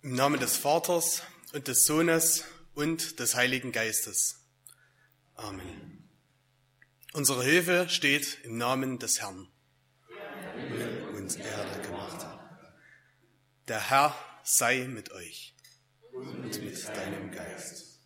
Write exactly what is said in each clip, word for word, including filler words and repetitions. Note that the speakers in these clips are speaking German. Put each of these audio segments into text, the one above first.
Im Namen des Vaters und des Sohnes und des Heiligen Geistes. Amen. Unsere Hilfe steht im Namen des Herrn, Himmel und Erde gemacht hat. Der Herr sei mit euch und mit deinem Geist.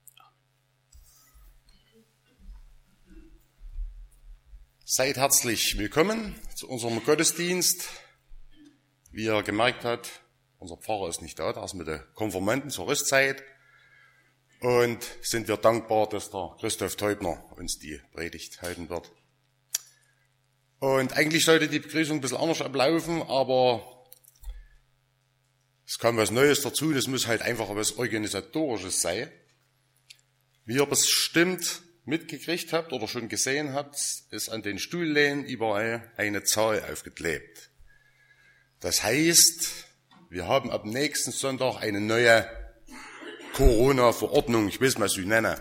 Seid herzlich willkommen zu unserem Gottesdienst. Wie ihr gemerkt habt, unser Pfarrer ist nicht da, der ist mit den Konfirmanden zur Rüstzeit. Und sind wir dankbar, dass der Christoph Teubner uns die Predigt halten wird. Und eigentlich sollte die Begrüßung ein bisschen anders ablaufen, aber es kam was Neues dazu, das muss halt einfach was Organisatorisches sein. Wie ihr bestimmt mitgekriegt habt oder schon gesehen habt, ist an den Stuhllehnen überall eine Zahl aufgeklebt. Das heißt, wir haben ab nächsten Sonntag eine neue Corona-Verordnung, ich will es mal so nennen.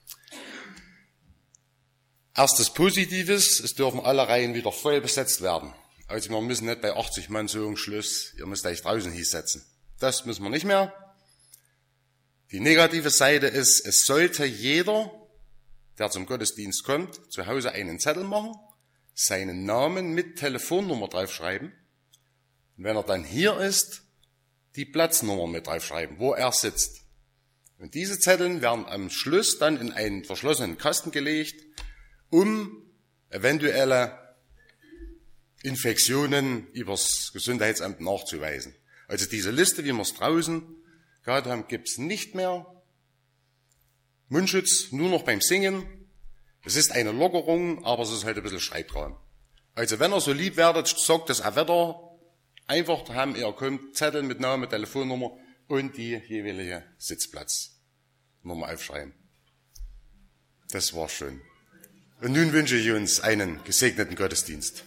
Erstes Positives, es dürfen alle Reihen wieder voll besetzt werden. Also wir müssen nicht bei achtzig Mann so im Schluss, ihr müsst euch draußen hinsetzen. Das müssen wir nicht mehr. Die negative Seite ist, es sollte jeder, der zum Gottesdienst kommt, zu Hause einen Zettel machen, seinen Namen mit Telefonnummer draufschreiben. Und wenn er dann hier ist, die Platznummer mit draufschreiben, wo er sitzt. Und diese Zettel werden am Schluss dann in einen verschlossenen Kasten gelegt, um eventuelle Infektionen übers Gesundheitsamt nachzuweisen. Also diese Liste, wie wir es draußen gehabt haben, gibt es nicht mehr. Mundschutz nur noch beim Singen. Es ist eine Lockerung, aber es ist halt ein bisschen Schreibkram. Also wenn ihr so lieb werdet, sagt das auch wieder, einfach haben ihr kommt Zettel mit Name, Telefonnummer und die jeweilige Sitzplatznummer aufschreiben. Das war's schon. Und nun wünsche ich uns einen gesegneten Gottesdienst.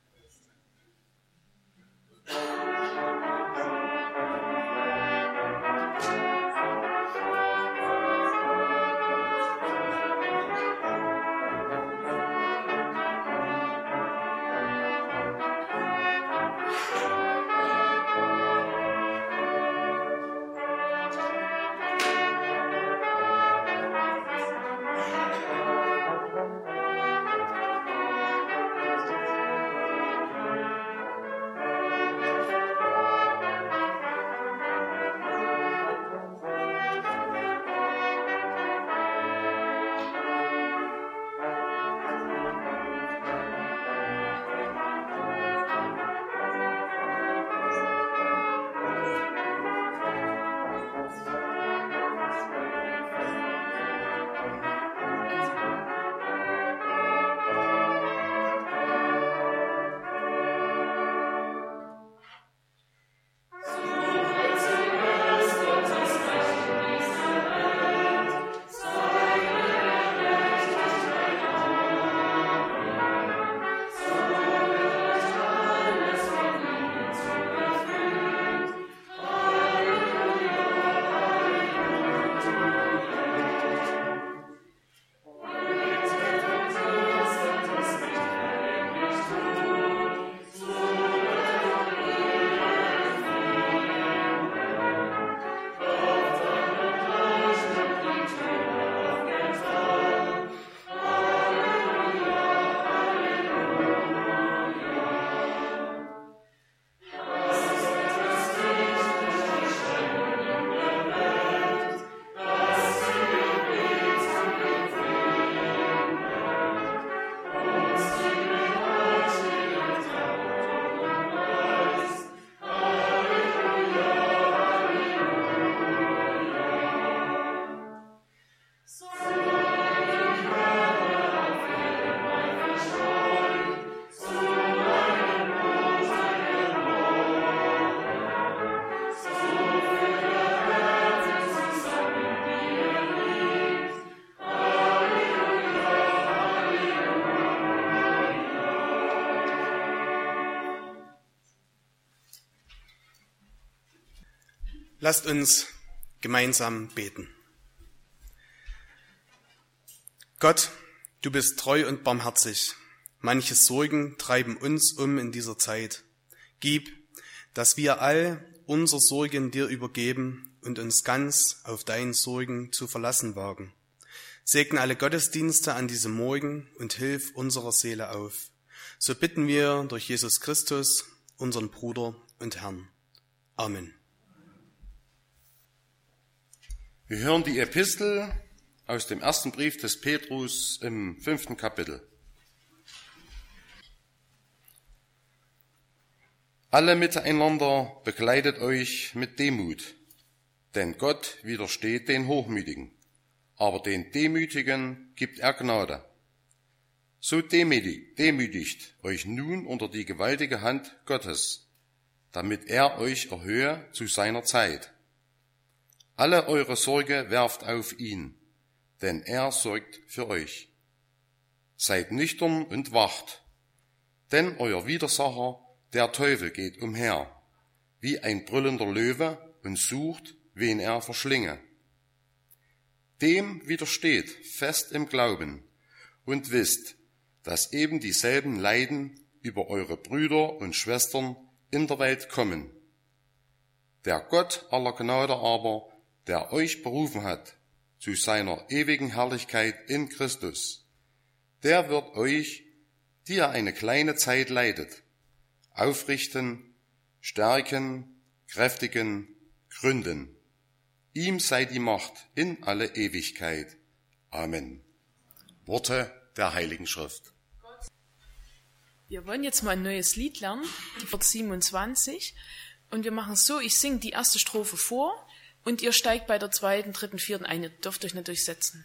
Lasst uns gemeinsam beten. Gott, du bist treu und barmherzig. Manche Sorgen treiben uns um in dieser Zeit. Gib, dass wir all unser Sorgen dir übergeben und uns ganz auf dein Sorgen zu verlassen wagen. Segne alle Gottesdienste an diesem Morgen und hilf unserer Seele auf. So bitten wir durch Jesus Christus, unseren Bruder und Herrn. Amen. Wir hören die Epistel aus dem ersten Brief des Petrus im fünften Kapitel. Alle miteinander bekleidet euch mit Demut, denn Gott widersteht den Hochmütigen, aber den Demütigen gibt er Gnade. So demütigt euch nun unter die gewaltige Hand Gottes, damit er euch erhöhe zu seiner Zeit. Alle eure Sorge werft auf ihn, denn er sorgt für euch. Seid nüchtern und wacht, denn euer Widersacher, der Teufel, geht umher, wie ein brüllender Löwe und sucht, wen er verschlinge. Dem widersteht fest im Glauben und wisst, dass eben dieselben Leiden über eure Brüder und Schwestern in der Welt kommen. Der Gott aller Gnade aber, der euch berufen hat zu seiner ewigen Herrlichkeit in Christus, der wird euch, die ihr eine kleine Zeit leidet, aufrichten, stärken, kräftigen, gründen. Ihm sei die Macht in alle Ewigkeit. Amen. Worte der Heiligen Schrift. Wir wollen jetzt mal ein neues Lied lernen, die Wort siebenundzwanzig. Und wir machen es so, ich singe die erste Strophe vor und ihr steigt bei der zweiten, dritten, vierten ein. Ihr dürft euch natürlich setzen.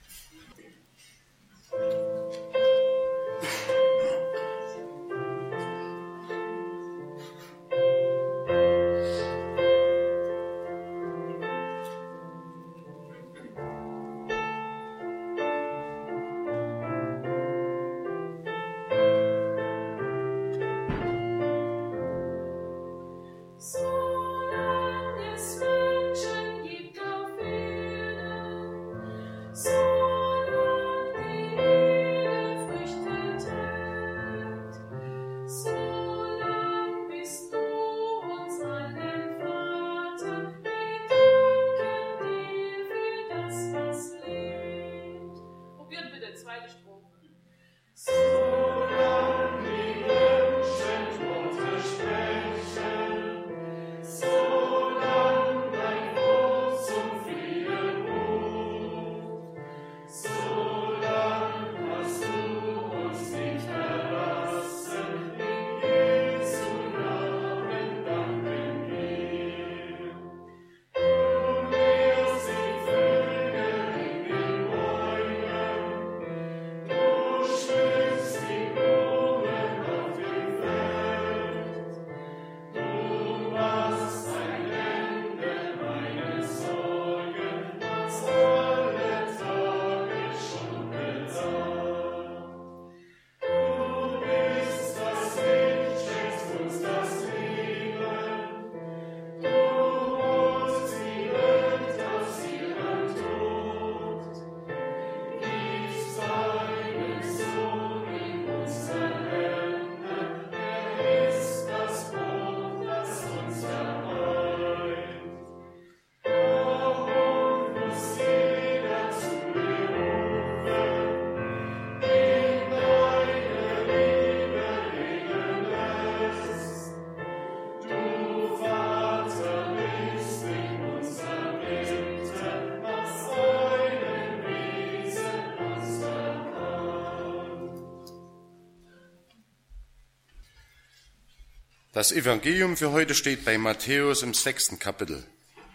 Das Evangelium für heute steht bei Matthäus im sechsten Kapitel.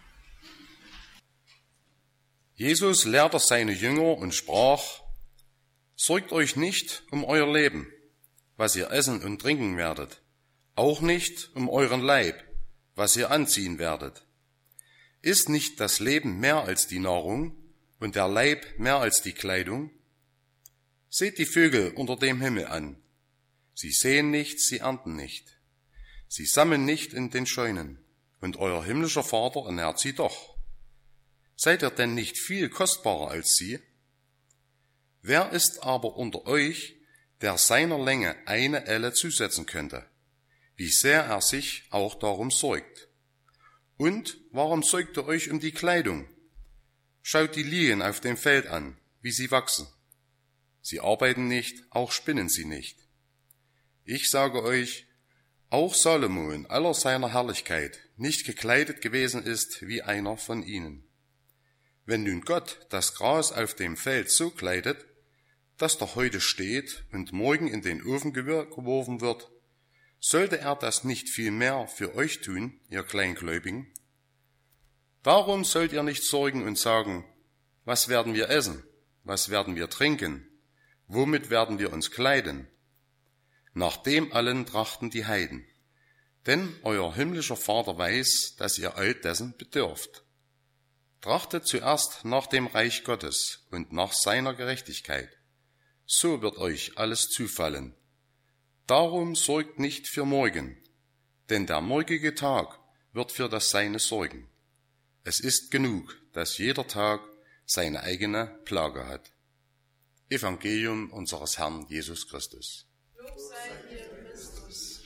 Jesus lehrte seine Jünger und sprach: Sorgt euch nicht um euer Leben, was ihr essen und trinken werdet, auch nicht um euren Leib, was ihr anziehen werdet. Ist nicht das Leben mehr als die Nahrung und der Leib mehr als die Kleidung? Seht die Vögel unter dem Himmel an. Sie säen nicht, sie ernten nicht. Sie sammeln nicht in den Scheunen, und euer himmlischer Vater ernährt sie doch. Seid ihr denn nicht viel kostbarer als sie? Wer ist aber unter euch, der seiner Länge eine Elle zusetzen könnte? wie sehr er sich auch darum sorgt. Und warum sorgt ihr euch um die Kleidung? Schaut die Lilien auf dem Feld an, wie sie wachsen. Sie arbeiten nicht, auch spinnen sie nicht. Ich sage euch, auch Salomo in aller seiner Herrlichkeit nicht gekleidet gewesen ist wie einer von ihnen. Wenn nun Gott das Gras auf dem Feld so kleidet, das doch heute steht und morgen in den Ofen geworfen wird, sollte er das nicht viel mehr für euch tun, ihr Kleingläubigen? Darum sollt ihr nicht sorgen und sagen, was werden wir essen, was werden wir trinken, womit werden wir uns kleiden? Nach dem allen trachten die Heiden, denn euer himmlischer Vater weiß, dass ihr all dessen bedürft. Trachtet zuerst nach dem Reich Gottes und nach seiner Gerechtigkeit, so wird euch alles zufallen. Darum sorgt nicht für morgen, denn der morgige Tag wird für das Seine sorgen. Es ist genug, dass jeder Tag seine eigene Plage hat. Evangelium unseres Herrn Jesus Christus. Lob sei dir, Christus.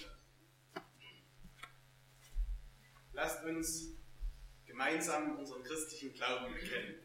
Lasst uns gemeinsam unseren christlichen Glauben bekennen.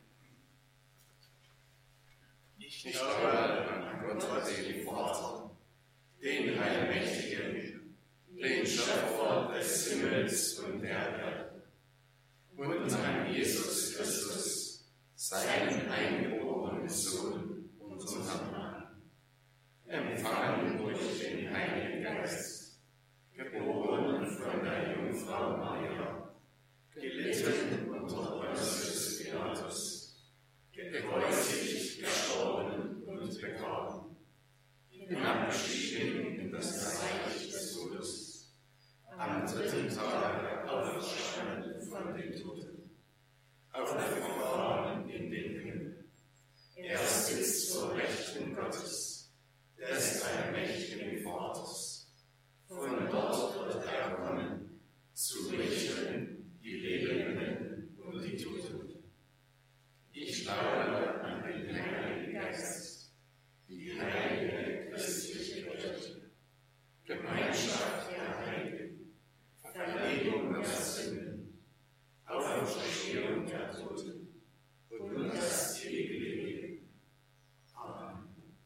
Ich glaube an Gott, den Vater, den Allmächtigen, den Schöpfer des Himmels und der Erde, und an Jesus Christus, seinen eingeborenen Sohn, unseren Herrn, empfangen durch den Heiligen Geist, geboren von der Jungfrau Maria, gelitten unter Pontius Pilatus, gekreuzigt, gestorben und begraben, hinabgestiegen in das Reich des Todes, am dritten Tage auferstanden von den Toten, aufgefahren in den Himmel. Er sitzt zur Rechten Gottes, des allmächtigen Vaters. Von dort wird er kommen, zu richten die Lebenden und die Toten. Ich glaube an den Heiligen Geist, die heilige christliche Kirche, Gemeinschaft der Heiligen, Vergebung der Sünden, Auferstehung der Toten und das ewige Leben. Amen.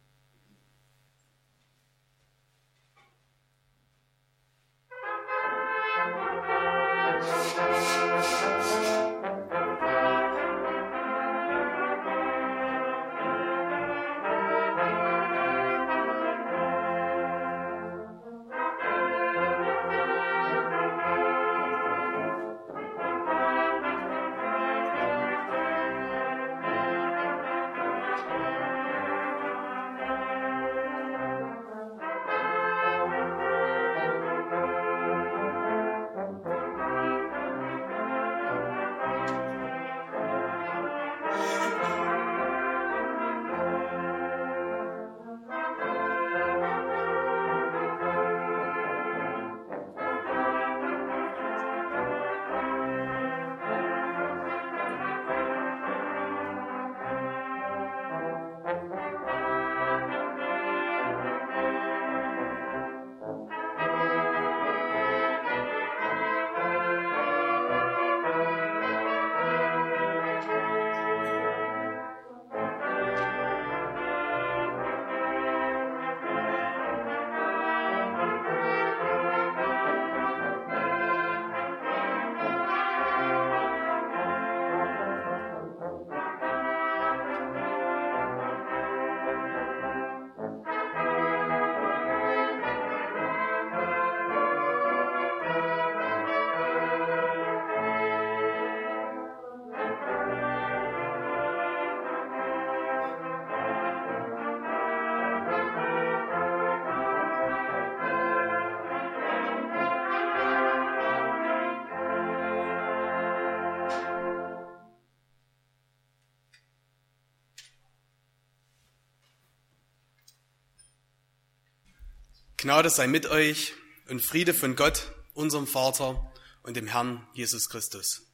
Gnade sei mit euch und Friede von Gott, unserem Vater und dem Herrn Jesus Christus.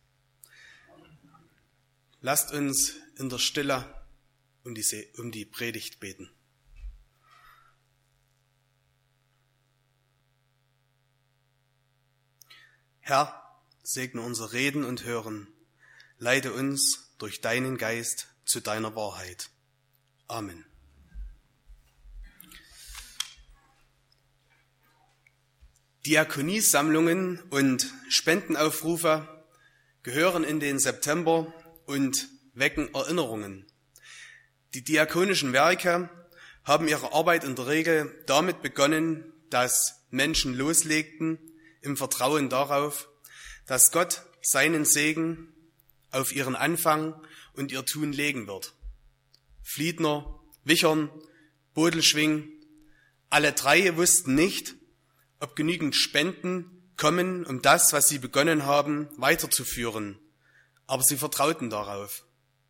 Lasst uns in der Stille um die, um die Predigt beten. Herr, segne unser Reden und Hören. Leite uns durch deinen Geist zu deiner Wahrheit. Amen. Diakoniesammlungen und Spendenaufrufe gehören in den September und wecken Erinnerungen. Die diakonischen Werke haben ihre Arbeit in der Regel damit begonnen, dass Menschen loslegten im Vertrauen darauf, dass Gott seinen Segen auf ihren Anfang und ihr Tun legen wird. Fliedner, Wichern, Bodelschwing, alle drei wussten nicht, ob genügend Spenden kommen, um das, was sie begonnen haben, weiterzuführen. Aber sie vertrauten darauf.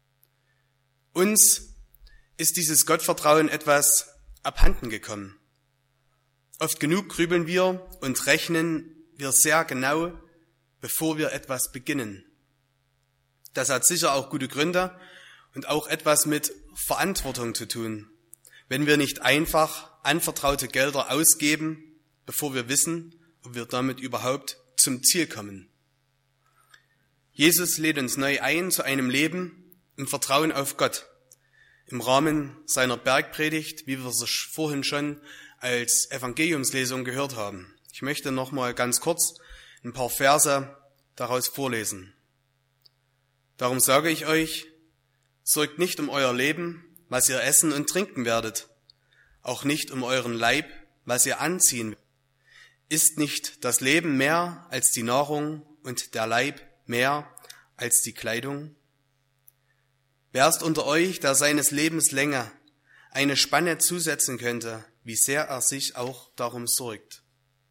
Uns ist dieses Gottvertrauen etwas abhanden gekommen. Oft genug grübeln wir und rechnen wir sehr genau, bevor wir etwas beginnen. Das hat sicher auch gute Gründe und auch etwas mit Verantwortung zu tun, wenn wir nicht einfach anvertraute Gelder ausgeben, bevor wir wissen, ob wir damit überhaupt zum Ziel kommen. Jesus lädt uns neu ein zu einem Leben im Vertrauen auf Gott, im Rahmen seiner Bergpredigt, wie wir es vorhin schon als Evangeliumslesung gehört haben. Ich möchte noch mal ganz kurz ein paar Verse daraus vorlesen. Darum sage ich euch, sorgt nicht um euer Leben, was ihr essen und trinken werdet, auch nicht um euren Leib, was ihr anziehen werdet. Ist nicht das Leben mehr als die Nahrung und der Leib mehr als die Kleidung? Wer ist unter euch, der seines Lebens Länge eine Spanne zusetzen könnte, wie sehr er sich auch darum sorgt?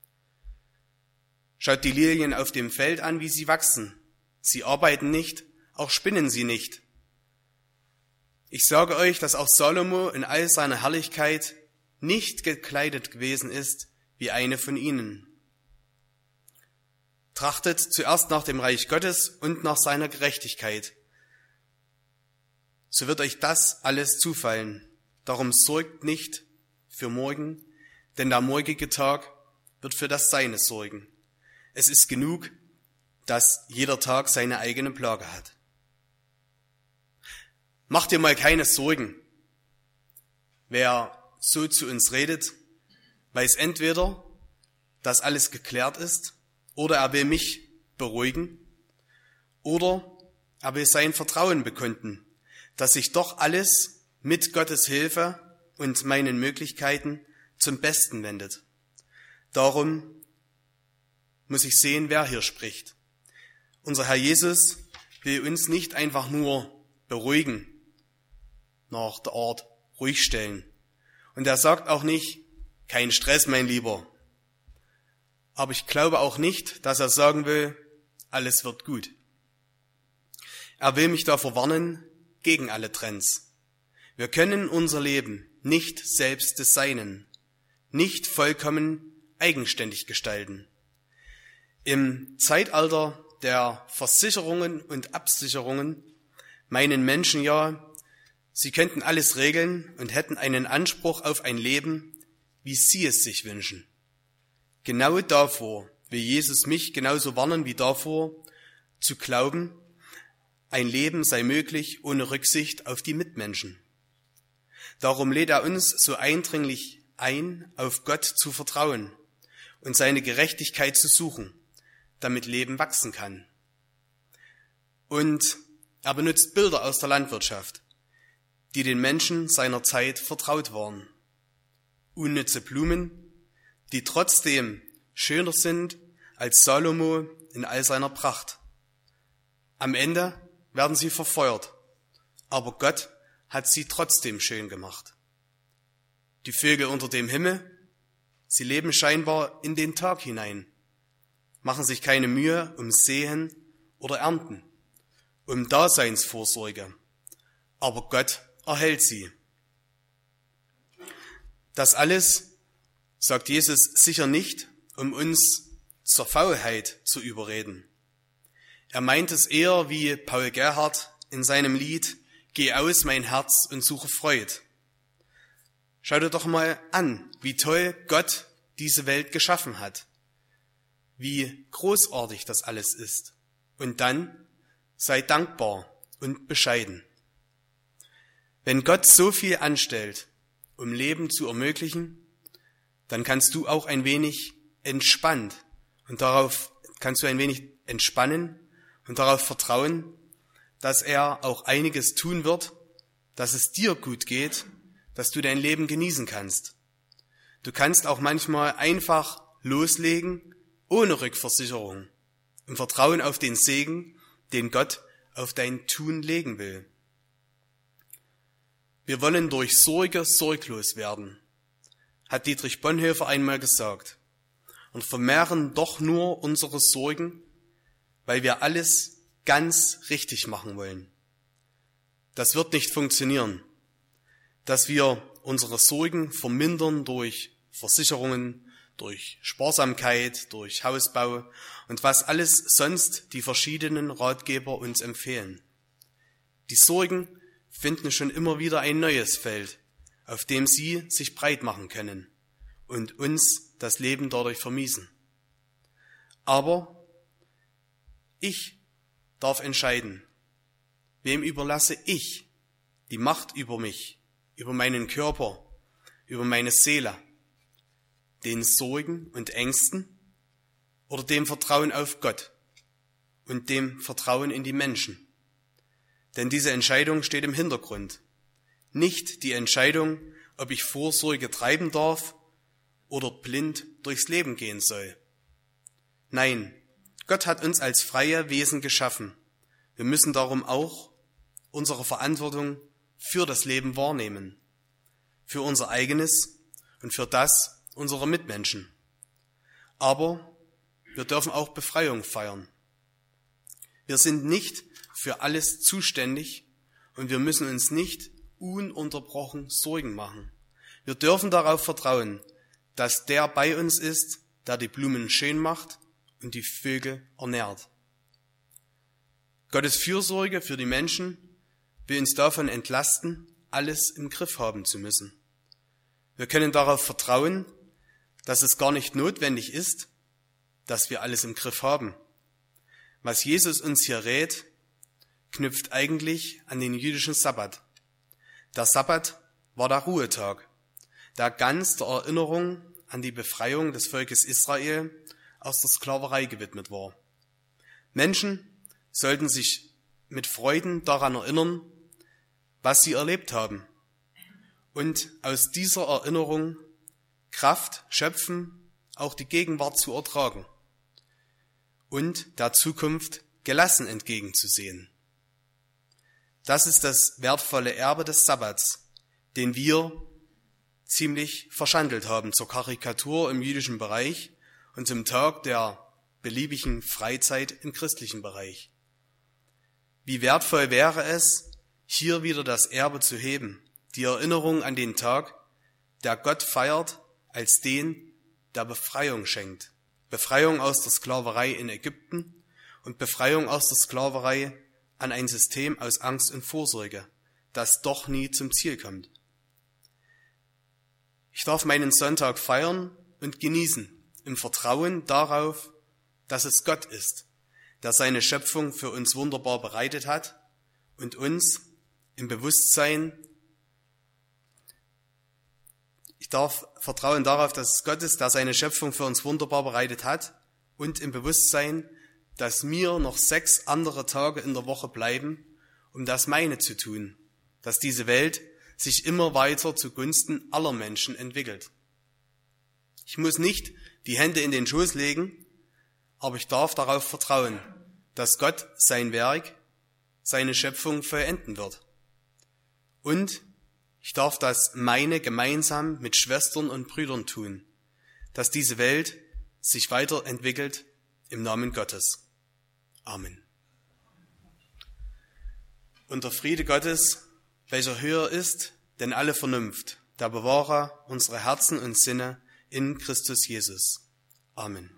Schaut die Lilien auf dem Feld an, wie sie wachsen. Sie arbeiten nicht, auch spinnen sie nicht. Ich sage euch, dass auch Salomo in all seiner Herrlichkeit nicht gekleidet gewesen ist wie eine von ihnen. Trachtet zuerst nach dem Reich Gottes und nach seiner Gerechtigkeit. So wird euch das alles zufallen. Darum sorgt nicht für morgen, denn der morgige Tag wird für das Seine sorgen. Es ist genug, dass jeder Tag seine eigene Plage hat. Macht dir mal keine Sorgen. Wer so zu uns redet, weiß entweder, dass alles geklärt ist, oder er will mich beruhigen, oder er will sein Vertrauen bekunden, dass sich doch alles mit Gottes Hilfe und meinen Möglichkeiten zum Besten wendet. Darum muss ich sehen, wer hier spricht. Unser Herr Jesus will uns nicht einfach nur beruhigen, nach der Art ruhig stellen. Und er sagt auch nicht, kein Stress, mein Lieber. Aber ich glaube auch nicht, dass er sagen will, alles wird gut. Er will mich davor warnen, gegen alle Trends. Wir können unser Leben nicht selbst des Seinen, nicht vollkommen eigenständig gestalten. Im Zeitalter der Versicherungen und Absicherungen meinen Menschen ja, sie könnten alles regeln und hätten einen Anspruch auf ein Leben, wie sie es sich wünschen. Genau davor will Jesus mich genauso warnen wie davor, zu glauben, ein Leben sei möglich ohne Rücksicht auf die Mitmenschen. Darum lädt er uns so eindringlich ein, auf Gott zu vertrauen und seine Gerechtigkeit zu suchen, damit Leben wachsen kann. Und er benutzt Bilder aus der Landwirtschaft, die den Menschen seiner Zeit vertraut waren. Unnütze Blumen, die trotzdem schöner sind als Salomo in all seiner Pracht. Am Ende werden sie verfeuert, aber Gott hat sie trotzdem schön gemacht. Die Vögel unter dem Himmel, sie leben scheinbar in den Tag hinein, machen sich keine Mühe um Säen oder Ernten, um Daseinsvorsorge, aber Gott erhält sie. Das alles sagt Jesus sicher nicht, um uns zur Faulheit zu überreden. Er meint es eher wie Paul Gerhardt in seinem Lied Geh aus, mein Herz, und suche Freud. Schau dir doch mal an, wie toll Gott diese Welt geschaffen hat. wie großartig das alles ist. Und dann sei dankbar und bescheiden. Wenn Gott so viel anstellt, um Leben zu ermöglichen, dann kannst du auch ein wenig entspannt und darauf kannst du ein wenig entspannen und darauf vertrauen, dass er auch einiges tun wird, dass es dir gut geht, dass du dein Leben genießen kannst. Du kannst auch manchmal einfach loslegen, ohne Rückversicherung, im Vertrauen auf den Segen, den Gott auf dein Tun legen will. Wir wollen durch Sorge sorglos werden, hat Dietrich Bonhoeffer einmal gesagt, und vermehren doch nur unsere Sorgen, weil wir alles ganz richtig machen wollen. Das wird nicht funktionieren, dass wir unsere Sorgen vermindern durch Versicherungen, durch Sparsamkeit, durch Hausbau und was alles sonst die verschiedenen Ratgeber uns empfehlen. Die Sorgen finden schon immer wieder ein neues Feld, auf dem sie sich breit machen können und uns das Leben dadurch vermiesen. Aber ich darf entscheiden, wem überlasse ich die Macht über mich, über meinen Körper, über meine Seele, den Sorgen und Ängsten oder dem Vertrauen auf Gott und dem Vertrauen in die Menschen. Denn diese Entscheidung steht im Hintergrund. Nicht die Entscheidung, ob ich Vorsorge treiben darf oder blind durchs Leben gehen soll. Nein, Gott hat uns als freie Wesen geschaffen. Wir müssen darum auch unsere Verantwortung für das Leben wahrnehmen, für unser eigenes und für das unserer Mitmenschen. Aber wir dürfen auch Befreiung feiern. Wir sind nicht für alles zuständig und wir müssen uns nicht ununterbrochen Sorgen machen. Wir dürfen darauf vertrauen, dass der bei uns ist, der die Blumen schön macht und die Vögel ernährt. Gottes Fürsorge für die Menschen will uns davon entlasten, alles im Griff haben zu müssen. Wir können darauf vertrauen, dass es gar nicht notwendig ist, dass wir alles im Griff haben. Was Jesus uns hier rät, knüpft eigentlich an den jüdischen Sabbat. Der Sabbat war der Ruhetag, der ganz der Erinnerung an die Befreiung des Volkes Israel aus der Sklaverei gewidmet war. Menschen sollten sich mit Freuden daran erinnern, was sie erlebt haben, und aus dieser Erinnerung Kraft schöpfen, auch die Gegenwart zu ertragen und der Zukunft gelassen entgegenzusehen. Das ist das wertvolle Erbe des Sabbats, den wir ziemlich verschandelt haben zur Karikatur im jüdischen Bereich und zum Tag der beliebigen Freizeit im christlichen Bereich. Wie wertvoll wäre es, hier wieder das Erbe zu heben, die Erinnerung an den Tag, der Gott feiert als den, der Befreiung schenkt. Befreiung aus der Sklaverei in Ägypten und Befreiung aus der Sklaverei an ein System aus Angst und Vorsorge, das doch nie zum Ziel kommt. Ich darf meinen Sonntag feiern und genießen, im Vertrauen darauf, dass es Gott ist, der seine Schöpfung für uns wunderbar bereitet hat und uns im Bewusstsein, ich darf vertrauen darauf, dass es Gott ist, der seine Schöpfung für uns wunderbar bereitet hat und im Bewusstsein, dass mir noch sechs andere Tage in der Woche bleiben, um das meine zu tun, dass diese Welt sich immer weiter zugunsten aller Menschen entwickelt. Ich muss nicht die Hände in den Schoß legen, aber ich darf darauf vertrauen, dass Gott sein Werk, seine Schöpfung vollenden wird. Und ich darf das meine gemeinsam mit Schwestern und Brüdern tun, dass diese Welt sich weiterentwickelt im Namen Gottes. Amen. Und der Friede Gottes, welcher höher ist denn alle Vernunft, der bewahre unsere Herzen und Sinne in Christus Jesus. Amen.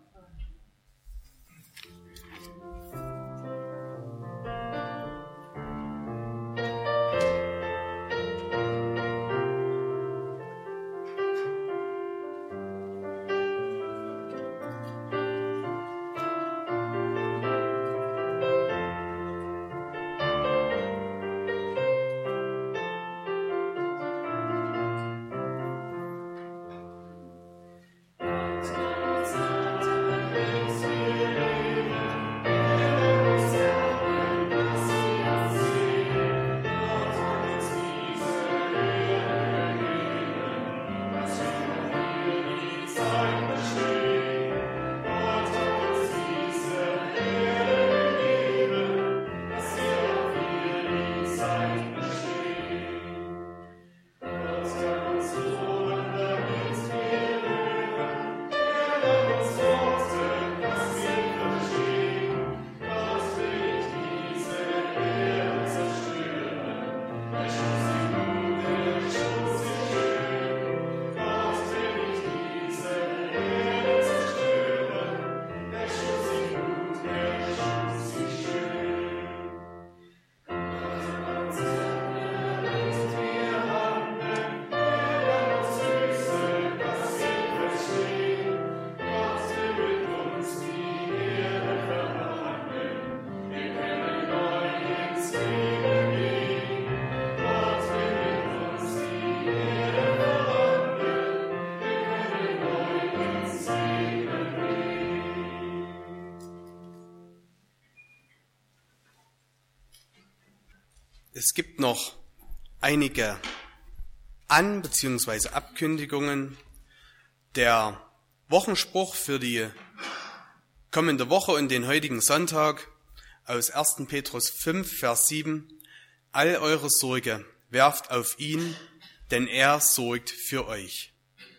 Es gibt noch einige An- bzw. Abkündigungen. Der Wochenspruch für die kommende Woche und den heutigen Sonntag aus erster Petrus fünf, Vers sieben. All eure Sorge werft auf ihn, denn er sorgt für euch.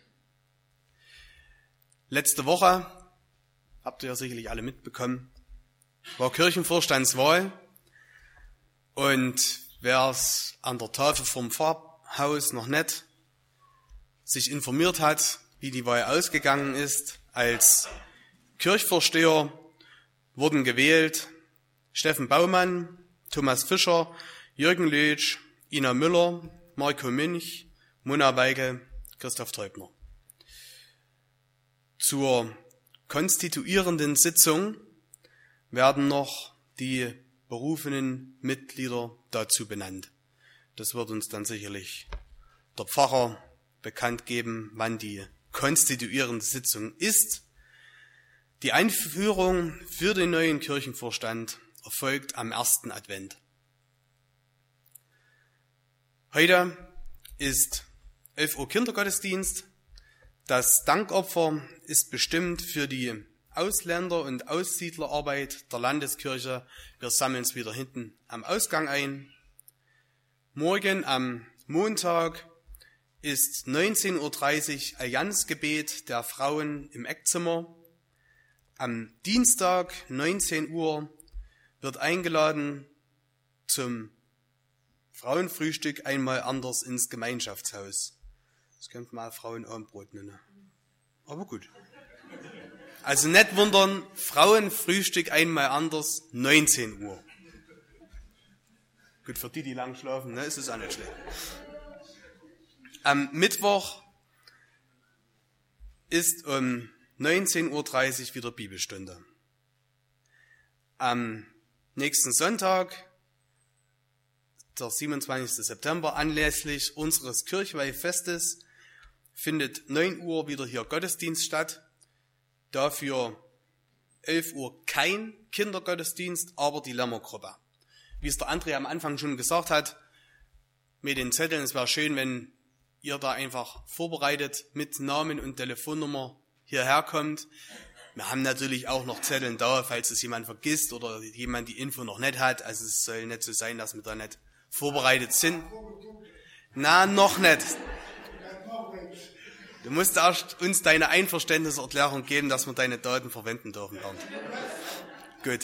Letzte Woche, habt ihr ja sicherlich alle mitbekommen, war Kirchenvorstandswahl. Und wer es an der Tafel vom Pfarrhaus noch nicht sich informiert hat, wie die Wahl ausgegangen ist, als Kirchvorsteher wurden gewählt Steffen Baumann, Thomas Fischer, Jürgen Lötsch, Ina Müller, Marco Münch, Mona Weigel, Christoph Teubner. Zur konstituierenden Sitzung werden noch die berufenen Mitglieder dazu benannt. Das wird uns dann sicherlich der Pfarrer bekannt geben, wann die konstituierende Sitzung ist. Die Einführung für den neuen Kirchenvorstand erfolgt am ersten Advent. Heute ist elf Uhr Kindergottesdienst. Das Dankopfer ist bestimmt für die Ausländer- und Aussiedlerarbeit der Landeskirche. Wir sammeln es wieder hinten am Ausgang ein. Morgen am Montag ist neunzehn Uhr dreißig Allianzgebet der Frauen im Eckzimmer. Am Dienstag neunzehn Uhr wird eingeladen zum Frauenfrühstück einmal anders ins Gemeinschaftshaus. Das könnte mal Frauenabendbrot nennen. Aber gut. Also nicht wundern, Frauenfrühstück einmal anders, neunzehn Uhr. Gut, für die, die lang schlafen, ne, ist es auch nicht schlecht. Am Mittwoch ist um neunzehn Uhr dreißig wieder Bibelstunde. Am nächsten Sonntag, der siebenundzwanzigsten September, anlässlich unseres Kirchweihfestes, findet neun Uhr wieder hier Gottesdienst statt. Dafür elf Uhr kein Kindergottesdienst, aber die Lämmergruppe. Wie es der André am Anfang schon gesagt hat, mit den Zetteln, es wäre schön, wenn ihr da einfach vorbereitet mit Namen und Telefonnummer hierher kommt. Wir haben natürlich auch noch Zetteln da, falls es jemand vergisst oder jemand die Info noch nicht hat. Also es soll nicht so sein, dass wir da nicht vorbereitet sind. Na, noch nicht. Du musst erst uns deine Einverständniserklärung geben, dass wir deine Daten verwenden dürfen. Gut.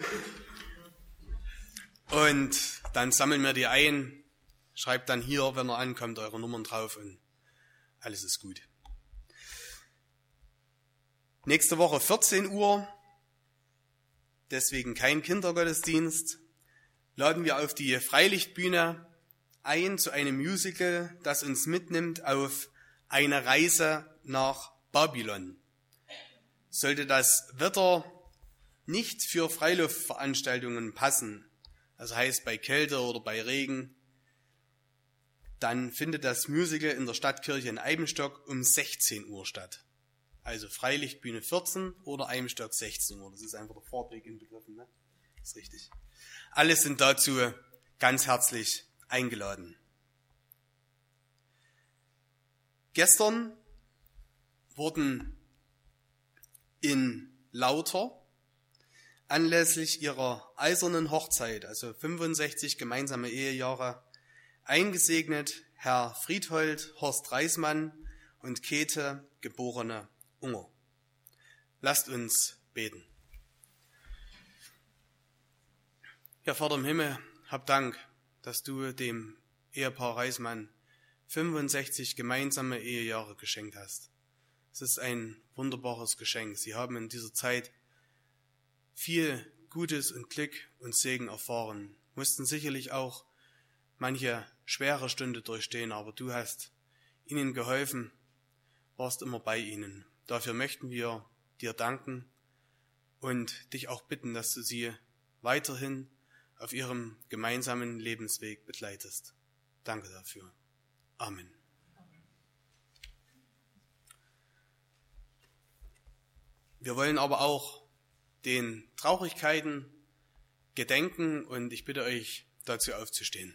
Und dann sammeln wir die ein, schreibt dann hier, wenn er ankommt, eure Nummern drauf und alles ist gut. Nächste Woche vierzehn Uhr, deswegen kein Kindergottesdienst, laden wir auf die Freilichtbühne ein zu einem Musical, das uns mitnimmt auf eine Reise nach Babylon. Sollte das Wetter nicht für Freiluftveranstaltungen passen, das heißt bei Kälte oder bei Regen, dann findet das Musical in der Stadtkirche in Eibenstock um sechzehn Uhr statt. Also Freilichtbühne vierzehn oder Eibenstock sechzehn Uhr. Das ist einfach der Fahrtweg inbegriffen, ne? Das ist richtig. Alle sind dazu ganz herzlich eingeladen. Gestern wurden in Lauter anlässlich ihrer eisernen Hochzeit, also fünfundsechzig gemeinsame Ehejahre, eingesegnet Herr Friedhold Horst Reismann und Käthe geborene Unger. Lasst uns beten. Ja, Vater im Himmel, hab Dank, dass du dem Ehepaar Reismann fünfundsechzig gemeinsame Ehejahre geschenkt hast. Es ist ein wunderbares Geschenk. Sie haben in dieser Zeit viel Gutes und Glück und Segen erfahren, mussten sicherlich auch manche schwere Stunde durchstehen, aber du hast ihnen geholfen, warst immer bei ihnen. Dafür möchten wir dir danken und dich auch bitten, dass du sie weiterhin auf ihrem gemeinsamen Lebensweg begleitest. Danke dafür. Amen. Wir wollen aber auch den Traurigkeiten gedenken und ich bitte euch, dazu aufzustehen.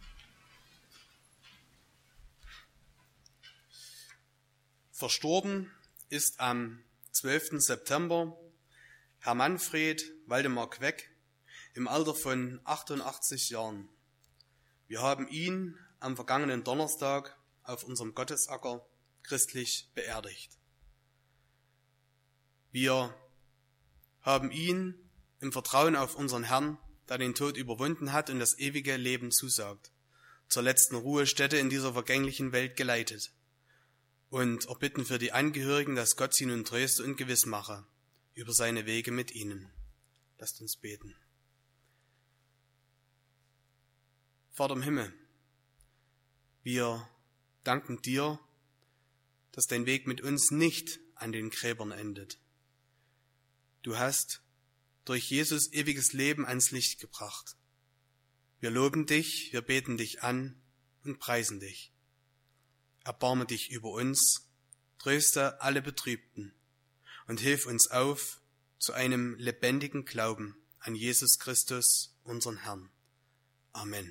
Verstorben ist am zwölften September Herr Manfred Waldemar Queck im Alter von achtundachtzig Jahren. Wir haben ihn am vergangenen Donnerstag auf unserem Gottesacker christlich beerdigt. Wir haben ihn im Vertrauen auf unseren Herrn, der den Tod überwunden hat und das ewige Leben zusagt, zur letzten Ruhestätte in dieser vergänglichen Welt geleitet und erbitten für die Angehörigen, dass Gott sie nun tröste und gewiss mache über seine Wege mit ihnen. Lasst uns beten. Vater im Himmel, wir danken dir, dass dein Weg mit uns nicht an den Gräbern endet. Du hast durch Jesus ewiges Leben ans Licht gebracht. Wir loben dich, wir beten dich an und preisen dich. Erbarme dich über uns, tröste alle Betrübten und hilf uns auf zu einem lebendigen Glauben an Jesus Christus, unseren Herrn. Amen.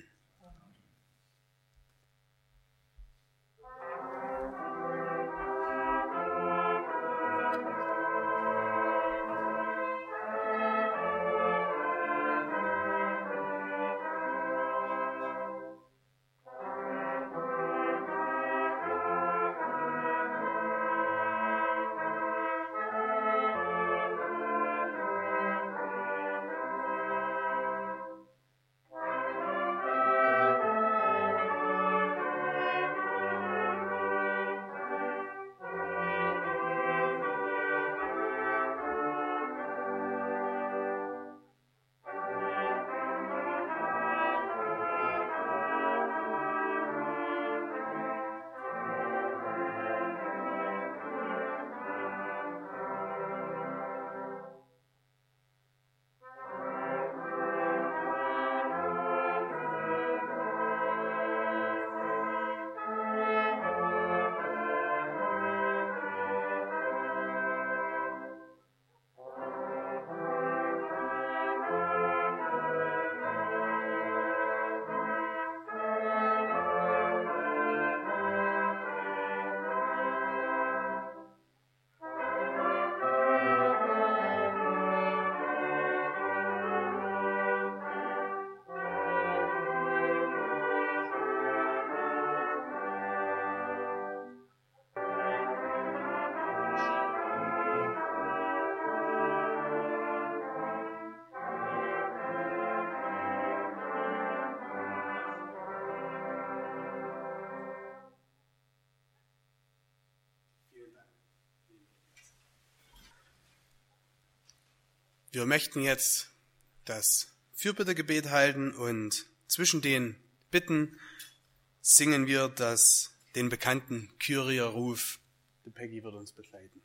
Wir möchten jetzt das Fürbittegebet halten und zwischen den Bitten singen wir das, den bekannten Kyrie-Ruf. Die Peggy wird uns begleiten.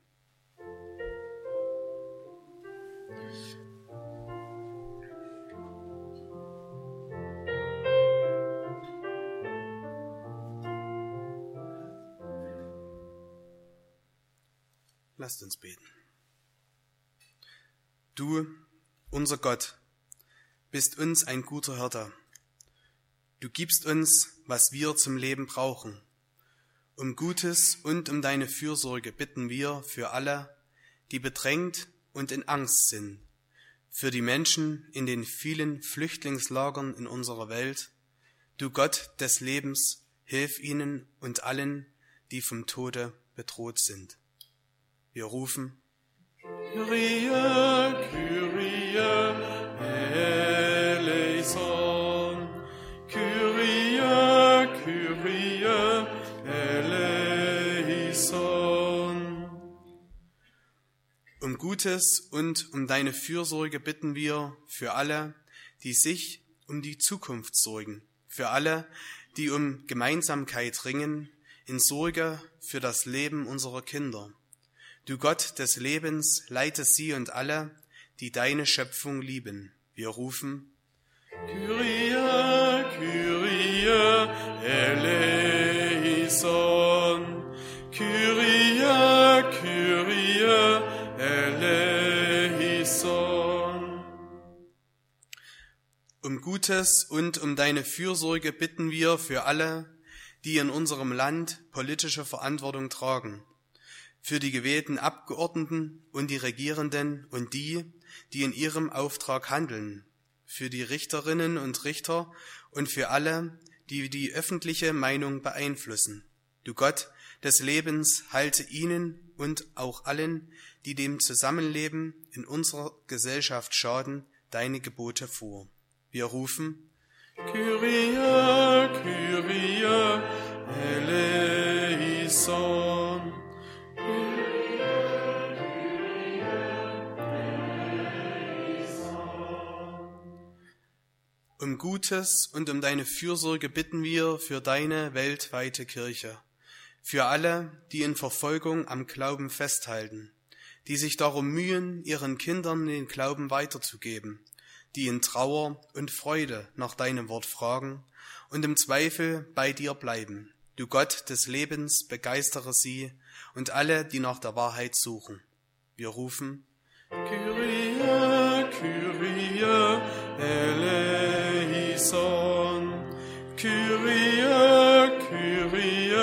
Lasst uns beten. Du, unser Gott, bist uns ein guter Hirte. Du gibst uns, was wir zum Leben brauchen. Um Gutes und um deine Fürsorge bitten wir für alle, die bedrängt und in Angst sind, für die Menschen in den vielen Flüchtlingslagern in unserer Welt. Du Gott des Lebens, hilf ihnen und allen, die vom Tode bedroht sind. Wir rufen: Kyrie, Kyrie, eleison. Kyrie, Kyrie, eleison. Um Gutes und um deine Fürsorge bitten wir für alle, die sich um die Zukunft sorgen, für alle, die um Gemeinsamkeit ringen, in Sorge für das Leben unserer Kinder. Du Gott des Lebens, leite sie und alle, die deine Schöpfung lieben. Wir rufen: Kyrie, Kyrie, eleison. Kyrie, Kyrie, eleison. Um Gutes und um deine Fürsorge bitten wir für alle, die in unserem Land politische Verantwortung tragen, für die gewählten Abgeordneten und die Regierenden und die, die in ihrem Auftrag handeln, für die Richterinnen und Richter und für alle, die die öffentliche Meinung beeinflussen. Du Gott des Lebens, halte ihnen und auch allen, die dem Zusammenleben in unserer Gesellschaft schaden, deine Gebote vor. Wir rufen: Kyrie, Kyrie, eleison. Um Gutes und um deine Fürsorge bitten wir für deine weltweite Kirche, für alle, die in Verfolgung am Glauben festhalten, die sich darum mühen, ihren Kindern den Glauben weiterzugeben, die in Trauer und Freude nach deinem Wort fragen und im Zweifel bei dir bleiben. Du Gott des Lebens, begeistere sie und alle, die nach der Wahrheit suchen. Wir rufen: Kyrie, Kyrie, eleison. Kyrie, Kyrie,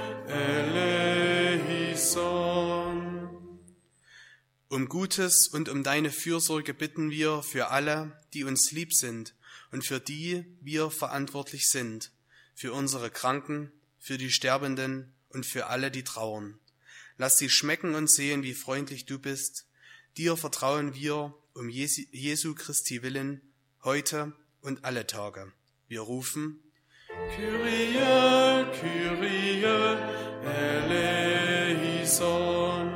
eleison. Um Gutes und um deine Fürsorge bitten wir für alle, die uns lieb sind und für die wir verantwortlich sind, für unsere Kranken, für die Sterbenden und für alle, die trauern. Lass sie schmecken und sehen, wie freundlich du bist. Dir vertrauen wir um Jesu, Jesu Christi willen, heute und alle Tage. Wir rufen: Kyrie, Kyrie, eleison.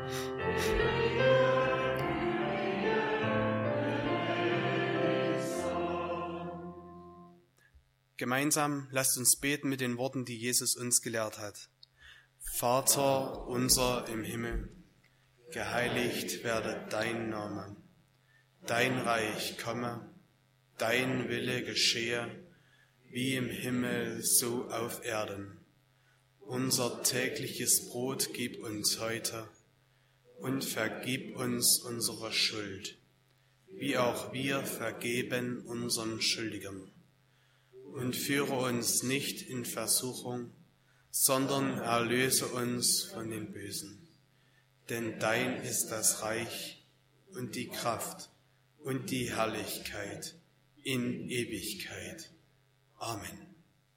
Gemeinsam lasst uns beten mit den Worten, die Jesus uns gelehrt hat. Vater unser im Himmel, geheiligt werde dein Name. Dein Reich komme, dein Wille geschehe, wie im Himmel, so auf Erden. Unser tägliches Brot gib uns heute und vergib uns unsere Schuld, wie auch wir vergeben unseren Schuldigern. Und führe uns nicht in Versuchung, sondern erlöse uns von dem Bösen. Denn dein ist das Reich und die Kraft und die Herrlichkeit in Ewigkeit. Amen.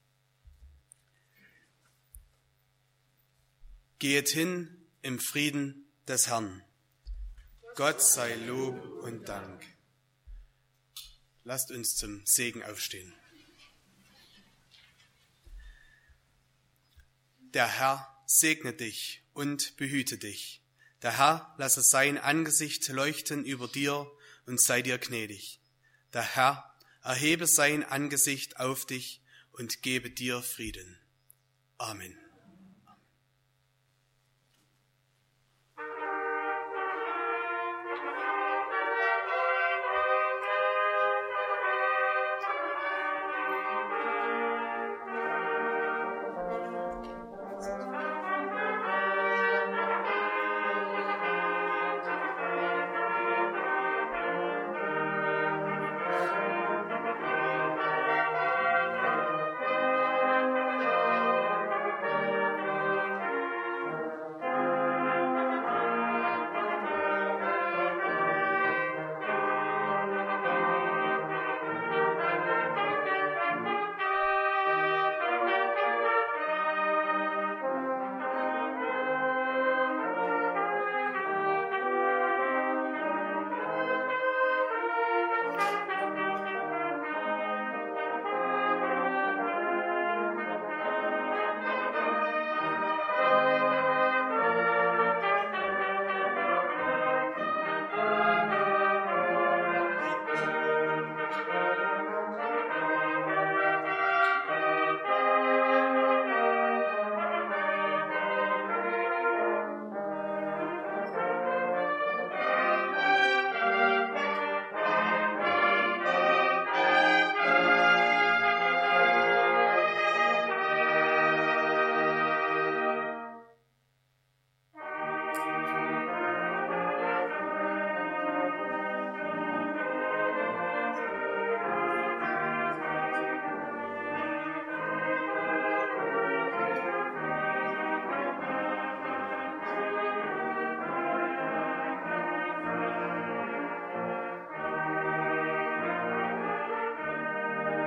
Geht hin im Frieden des Herrn. Gott sei Lob und Dank. Lasst uns zum Segen aufstehen. Der Herr segne dich und behüte dich. Der Herr lasse sein Angesicht leuchten über dir und sei dir gnädig. Der Herr erhebe sein Angesicht auf dich und gebe dir Frieden. Amen.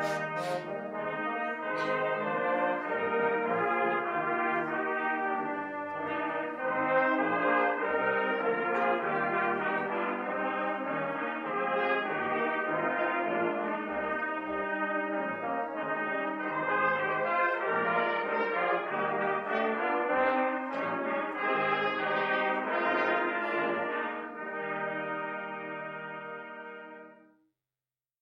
Musik